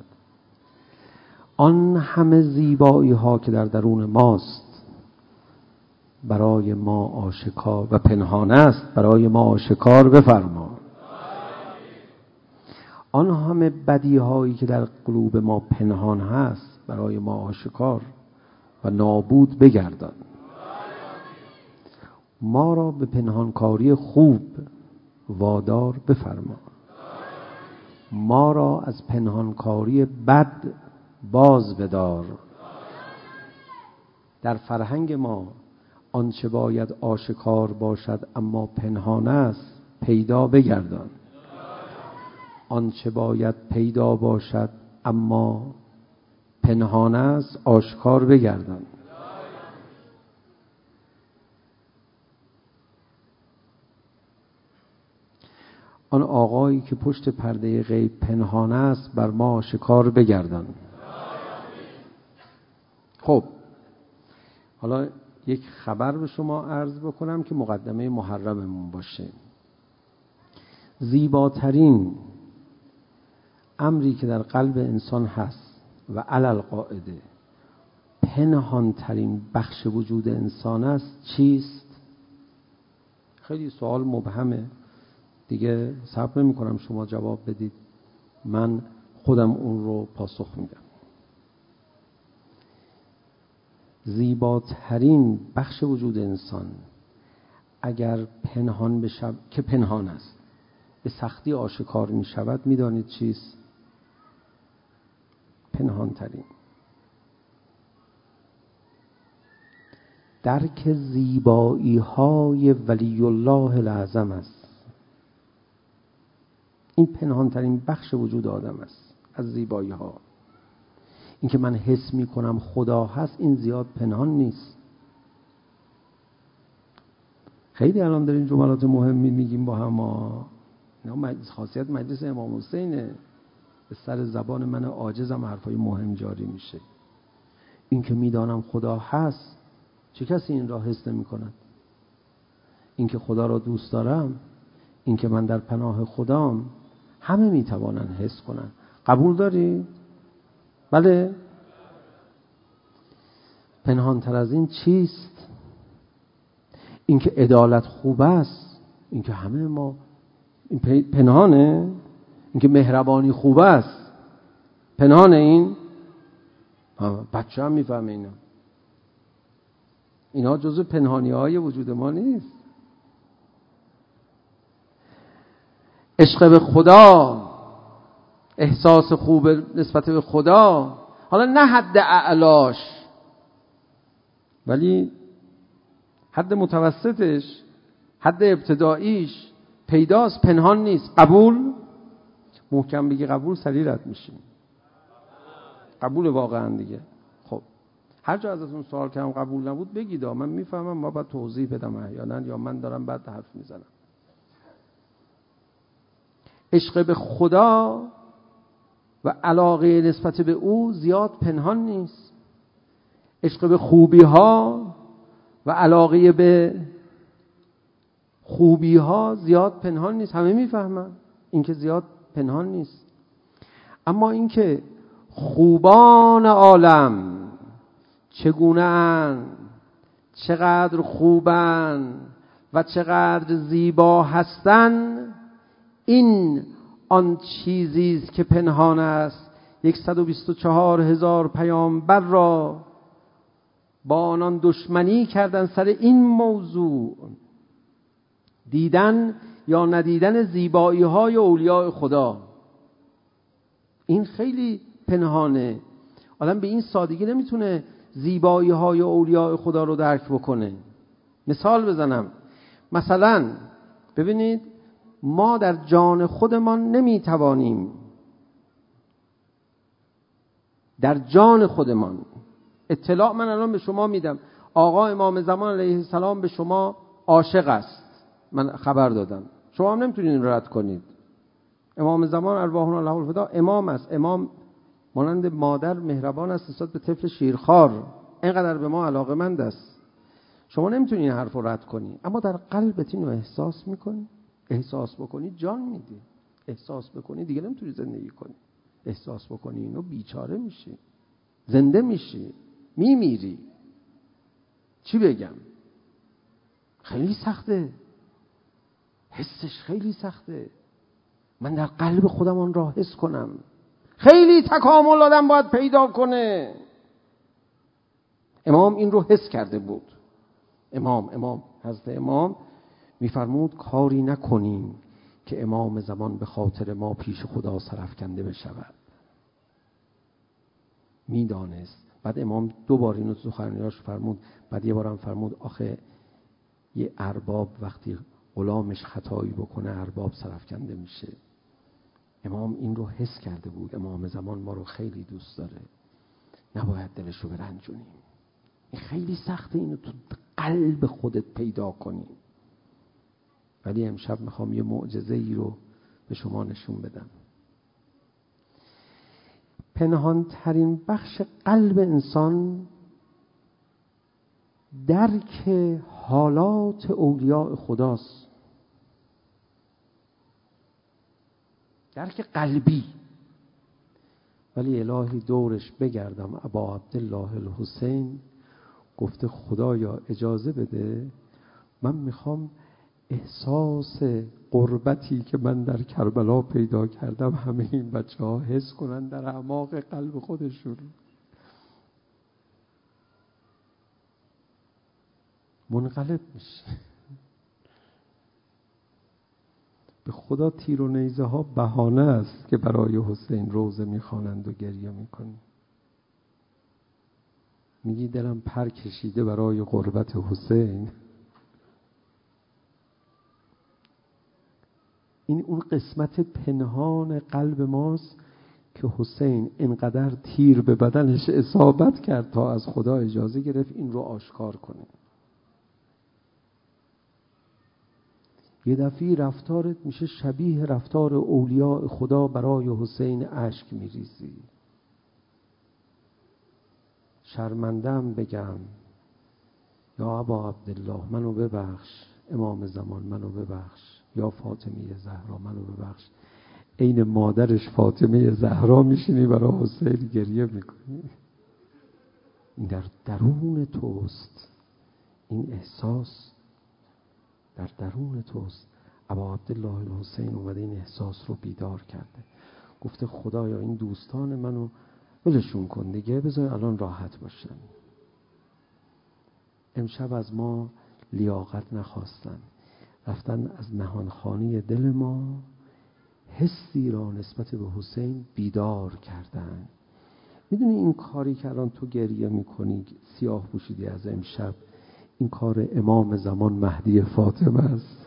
B: آن همه زیبایی ها که در درون ماست برای ما آشکار و پنهان است برای ما آشکار بفرما. آن همه بدی هایی که در قلوب ما پنهان هست برای ما آشکار و نابود بگردان. ما را به پنهانکاری خوب وادار بفرما، ما را از پنهانکاری بد باز بدار. در فرهنگ ما آنچه باید آشکار باشد اما پنهان است پیدا بگردان، آنچه باید پیدا باشد اما پنهان است آشکار بگردان. آن آقایی که پشت پرده غیب پنهان است بر ما آشکار بگردان. خب حالا یک خبر به شما عرض بکنم که مقدمه محرممون باشه. زیباترین امری که در قلب انسان هست و علل قاعده پنهانترین بخش وجود انسان است چیست؟ خیلی سوال مبهمه دیگه، صبر نمی کنم شما جواب بدید، من خودم اون رو پاسخ میدم. زیباترین بخش وجود انسان اگر پنهان بشه، که پنهان است، به سختی آشکار می شود، می دانید چیست؟ پنهان ترین درک زیبایی های ولی الله الاعظم است. این پنهان ترین بخش وجود آدم است از زیبایی ها. این که من حس می کنم خدا هست، این زیاد پنهان نیست. خیلی الان در این جملات مهمی میگیم با هم، ما خاصیت مجلس امام حسینه، به سر زبان من عاجزم حرفای مهم جاری میشه. این که میدانم خدا هست، چه کسی این را حس نمی کند؟ این که خدا را دوست دارم، این که من در پناه خدام، همه میتوانن حس کنن. قبول داری؟ بله. پنهان تر از این چیست؟ این که عدالت خوب است، این که همه ما این پنهانه. این که مهربانی خوب است پنهانه. این بچه هم میفهمه اینا. اینا جزو پنهانی های وجود ما نیست. عشق به خدا، احساس خوب نسبت به خدا، حالا نه حد اعلاش ولی حد متوسطش، حد ابتداییش پیداست، پنهان نیست. قبول؟ محکم بگی قبول، سریع رد میشیم. قبول واقعا دیگه. خب هر جا ازتون سوال کردم قبول نبود بگید، من میفهمم، ما باید توضیح بدم احیانا، یا من دارم بعد حرف میزنم. عشق به خدا و علاقه نسبت به او زیاد پنهان نیست. عشق به خوبی ها و علاقه به خوبی ها زیاد پنهان نیست، همه میفهمن. این که زیاد پنهان نیست. اما این که خوبان عالم چگونه اند، چقدر خوبن و چقدر زیبا هستن، این آن چیزی است که پنهان است. صد و بیست و چهار هزار پیامبر را با آنان دشمنی کردن سر این موضوع، دیدن یا ندیدن زیبایی های اولیاء خدا. این خیلی پنهانه. آدم به این سادگی نمیتونه زیبایی های اولیاء خدا رو درک بکنه. مثال بزنم، مثلا ببینید ما در جان خودمان نمیتوانیم، در جان خودمان اطلاع من الان به شما میدم، آقا امام زمان علیه السلام به شما عاشق است، من خبر دادم، شما هم نمیتونید رد کنید. امام زمان ارواحنا له الفدا امام است. امام مانند مادر مهربان است نسبت به طفل شیرخوار، اینقدر به ما علاقه‌مند است. شما نمیتونید این حرف رو رد کنی، اما در قلبت اینو احساس میکنی. احساس بکنی جان میدی. احساس بکنی دیگه نمیتونی زندگی کنی. احساس بکنی اینو بیچاره میشی، زنده میشی، میمیری. چی بگم؟ خیلی سخته، حسش خیلی سخته. من در قلب خودم آن را حس کنم. خیلی تکامل آدم باید پیدا کنه. امام این رو حس کرده بود. امام امام حضرت امام میفرمود کاری نکنیم که امام زمان به خاطر ما پیش خدا سرافکنده بشود. میدانست. بعد امام دو بار اینو تو سخنرانیاش فرمود. بعد یه بارم فرمود آخه یه ارباب وقتی غلامش خطایی بکنه ارباب سرافکنده میشه. امام این رو حس کرده بود. امام زمان ما رو خیلی دوست داره، نباید دلش رو برنجونیم. این خیلی سخته اینو تو قلب خودت پیدا کنی. ولی امشب میخوام یه معجزه ای رو به شما نشون بدم. پنهان ترین بخش قلب انسان درک حالات اولیاء خداست. درک قلبی. ولی الهی دورش بگردم ابا عبدالله الحسین گفته خدایا اجازه بده من میخوام احساس قربتی که من در کربلا پیدا کردم همه این بچه ها حس کنن در اعماق قلب خودشون. منقلب میشه. به خدا تیر و نیزه ها بهانه است که برای حسین روزه میخوانند و گریه میکنند. میگی دلم پر کشیده برای قربت حسین. این اون قسمت پنهان قلب ماست که حسین اینقدر تیر به بدنش اصابت کرد تا از خدا اجازه گرفت این رو آشکار کنه. یه دفعه رفتارت میشه شبیه رفتار اولیاء خدا برای حسین اشک میریزی. شرمندم بگم یا ابا عبدالله منو ببخش، امام زمان منو ببخش، یا فاطمه زهرا منو ببخش. عین مادرش فاطمه زهرا میشینی برای حسین گریه میکنی. این در درون توست، این احساس در درون توست. ابا عبدالله الحسین اومده این احساس رو بیدار کرده، گفته خدایا این دوستان منو ولشون کن دیگه، بذار الان راحت باشن. امشب از ما لیاقت نخواستن، رفتن از نهانخانه دل ما حسی را نسبت به حسین بیدار کردن. میدونی این کاری که الان تو گریه میکنی سیاه پوشیدی از امشب، این کار امام زمان مهدی فاطمه است.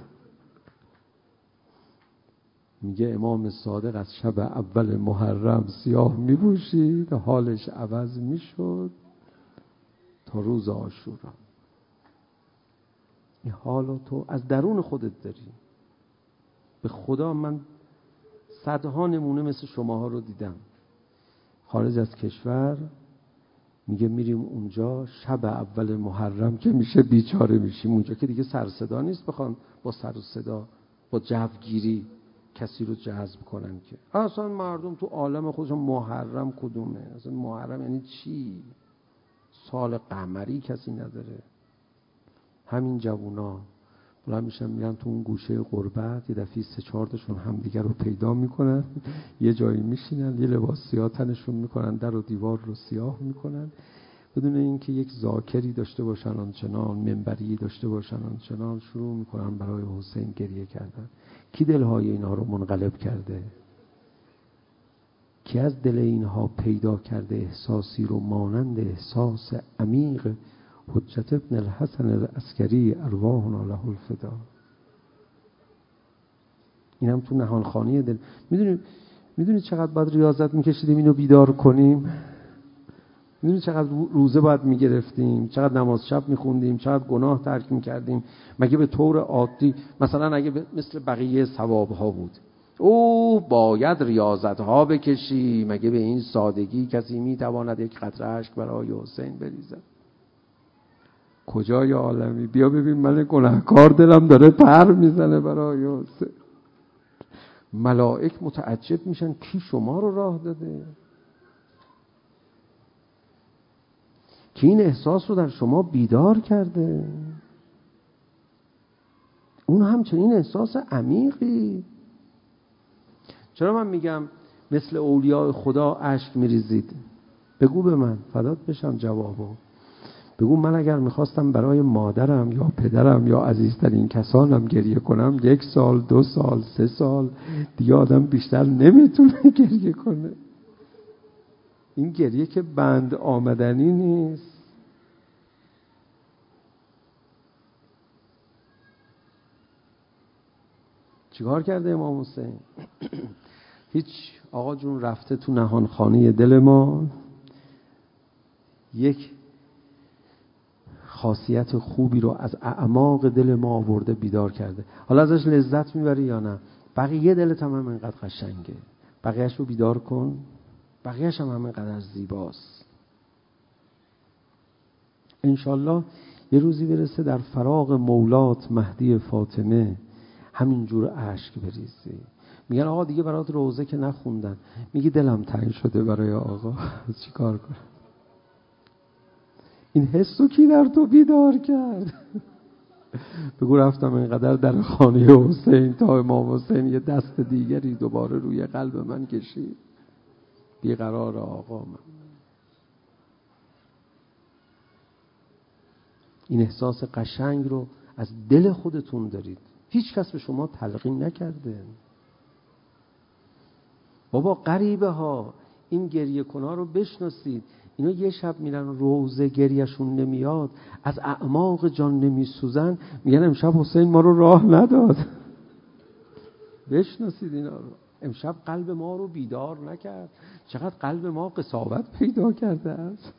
B: میگه امام صادق از شب اول محرم سیاه میپوشید، حالش عوض میشد تا روز عاشورا. این حالو تو از درون خودت داری. به خدا من صدها نمونه مثل شماها رو دیدم خارج از کشور. میگه میریم اونجا شب اول محرم که میشه بیچاره میشیم. اونجا که دیگه سر صدا نیست بخوان با سر و صدا با جوگیری کسی رو جذب کنن، که اصلا مردم تو عالم خودشون محرم کدومه، اصلا محرم یعنی چی؟ سال قمری کسی نداره. همین جوونا بلند میشن میرن تو اون گوشه غربت، یه دفعه سه چهار تاشون همدیگه رو پیدا میکنن، یه جایی میشینن، یه لباس سیاه تنشون میکنن، در و دیوار رو سیاه میکنن، بدون اینکه یک ذاکری داشته باشن آنچنان، منبری داشته باشن آنچنان، شروع میکنن برای حسین گریه کردن. کی دلهای اینها رو منقلب کرده؟ کی از دل اینها پیدا کرده احساسی رو مانند احساس عمیق حجت ابن الحسن العسکری ارواحنا له الفدا؟ این هم تو نهانخانه دل. میدونی میدونی چقدر باید ریاضت میکشیدیم اینو بیدار کنیم؟ میدونی چقدر روزه باید میگرفتیم، چقدر نماز شب میخوندیم، چقدر گناه ترک میکردیم؟ مگه به طور عادی مثلا اگه مثل بقیه ثواب ها بود او باید ریاضت ها بکشی؟ مگه به این سادگی کسی میتواند یک قطره اشک برای حسین بریزد؟ کجای عالمی؟ بیا ببین من گناهکار دلم داره پر میزنه برای حسین. ملائک متعجب میشن کی شما رو راه داده؟ کی این احساس رو در شما بیدار کرده؟ اون همچنین احساس عمیقی. چرا من میگم مثل اولیاء خدا اشک میریزید؟ بگو به من، فدات بشم جوابو. بگو من اگر میخواستم برای مادرم یا پدرم یا عزیزترین کسانم گریه کنم، یک سال، دو سال، سه سال دیگه آدم بیشتر نمیتونه گریه کنه. این گریه که بند آمدنی نیست. چیکار کرده امام حسین؟ هیچ. آقا جون رفته تو نهانخانه دل ما، یک خاصیت خوبی رو از اعماق دل ما آورده بیدار کرده. حالا ازش لذت میبری یا نه؟ بقیه دلت هم اینقدر قشنگه، بقیهش رو بیدار کن، بقیهش هم اینقدر زیباست. انشالله یه روزی برسه در فراق مولات مهدی فاطمه همینجور اشک بریزی. میگن آقا دیگه برات روزه که نخوندن. میگی دلم تنگ شده برای آقا. چی کار کنم؟ این حسو کی در تو بیدار کرد؟ بگو رفتم اینقدر در خانه حسین تا امام حسین یه دست دیگری دوباره روی قلب من کشید. بیقرار آقا من. این احساس قشنگ رو از دل خودتون دارید، هیچ کس به شما تلقین نکرده. بابا غریبه ها، این گریه کنها رو بشناسید. اینا یه شب میرن روزه، گریهشون نمیاد، از اعماق جان نمیسوزن، میگن امشب حسین ما رو راه نداد. بشناسید اینا رو. امشب قلب ما رو بیدار نکرد. چقدر قلب ما قساوت پیدا کرده است.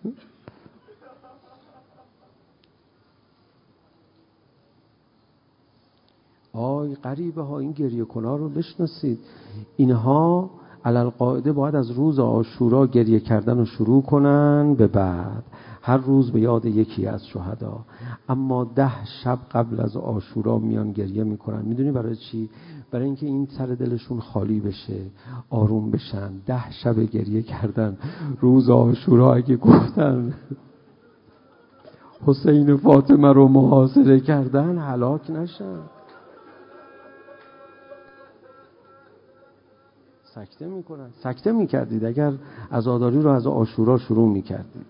B: آی غریبه ها، این گریه کنها رو بشناسید. اینها علل قاعده باید از روز عاشورا گریه کردن رو شروع کنن به بعد، هر روز به یاد یکی از شهدا. اما ده شب قبل از عاشورا میان گریه میکنن. میدونی برای چی؟ برای اینکه این سر دلشون خالی بشه، آروم بشن. ده شب گریه کردن، روز عاشورا اگه گفتن حسین فاطمه رو محاصره کردن، هلاک نشن. سکته میکنن. سکته میکردید اگر عزاداری رو از عاشورا شروع میکردید.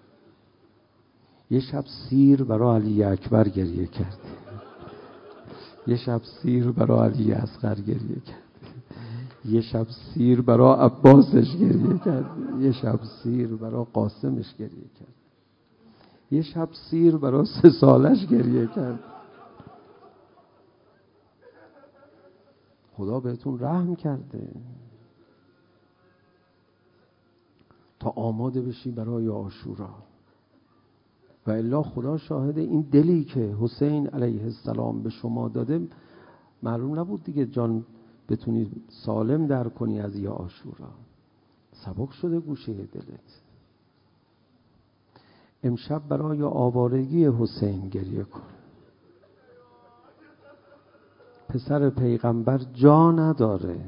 B: یه شب سیر برای علی اکبر گریه کردید، یه شب سیر برای علی اصغر گریه کردید، یه شب سیر برای عباسش گریه کردید، یه شب سیر برای قاسمش گریه کردید، یه شب سیر برای سه سالش گریه کرد. خدا بهتون رحم کرده تا آماده بشی برای عاشورا. و الا خدا شاهده، این دلی که حسین علیه السلام به شما داده معلوم نبود دیگه جان بتونی سالم در کنی از یه عاشورا. سبک شده گوشه دلت. امشب برای آوارگی حسین گریه کن. پسر پیغمبر جا نداره،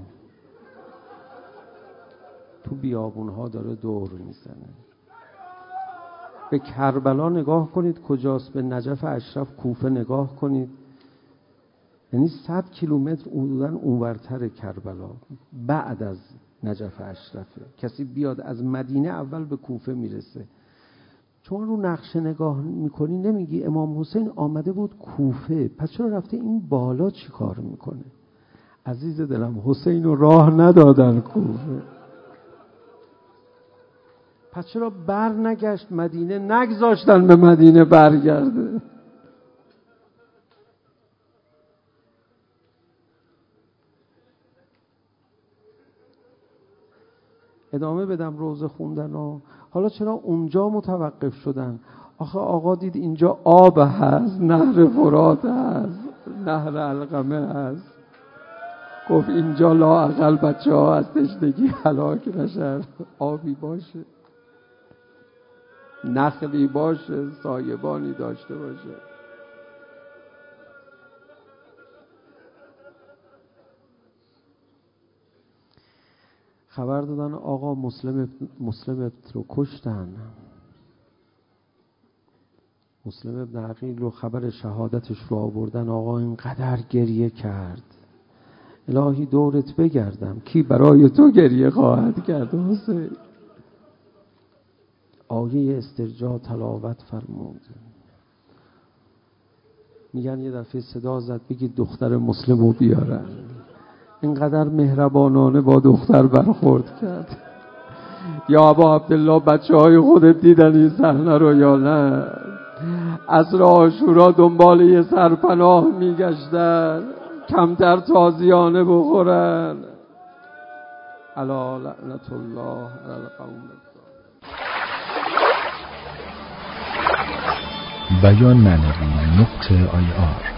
B: تو بیابونها داره دور میزنه. به کربلا نگاه کنید کجاست، به نجف اشرف کوفه نگاه کنید، یعنی صد کیلومتر حدوداً اونورتر کربلا بعد از نجف اشرفه. کسی بیاد از مدینه اول به کوفه میرسه. چون رو نقشه نگاه میکنی نمیگی امام حسین آمده بود کوفه، پس چرا رفته این بالا چی کار میکنه؟ عزیز دلم، حسین رو راه ندادن کوفه، پس چرا بر نگشت مدینه؟ نگذاشتن به مدینه برگرده. ادامه بدم روزه خوندن ها. حالا چرا اونجا متوقف شدن؟ آخه آقا دید اینجا آب هست، نهر فرات هست، نهر علقمه هست، گفت اینجا لااقل بچه ها از تشنگی هلاک نشن، آبی باشه، نخلی باشه، سایبانی داشته باشه. خبر دادن آقا مسلم مسلم ابن رو کشتن. مسلم ابن عقیل رو خبر شهادتش رو آوردن. آقا اینقدر گریه کرد، الهی دورت بگردم کی برای تو گریه خواهد کرد حسین. آیه استرجاع تلاوت فرمود. میگن یه دفعه صدا زد بگید دختر مسلم رو بیارن. اینقدر مهربانانه با دختر برخورد کرد. یا ابا عبدالله بچه های خودت دیدن این صحنه رو یا نه؟ عصر عاشورا دنبال یه سرپناه میگشتن کمتر تازیانه بخورن. الا لعنت الله علی القوم.
C: بیان معنوی نقطه آی آر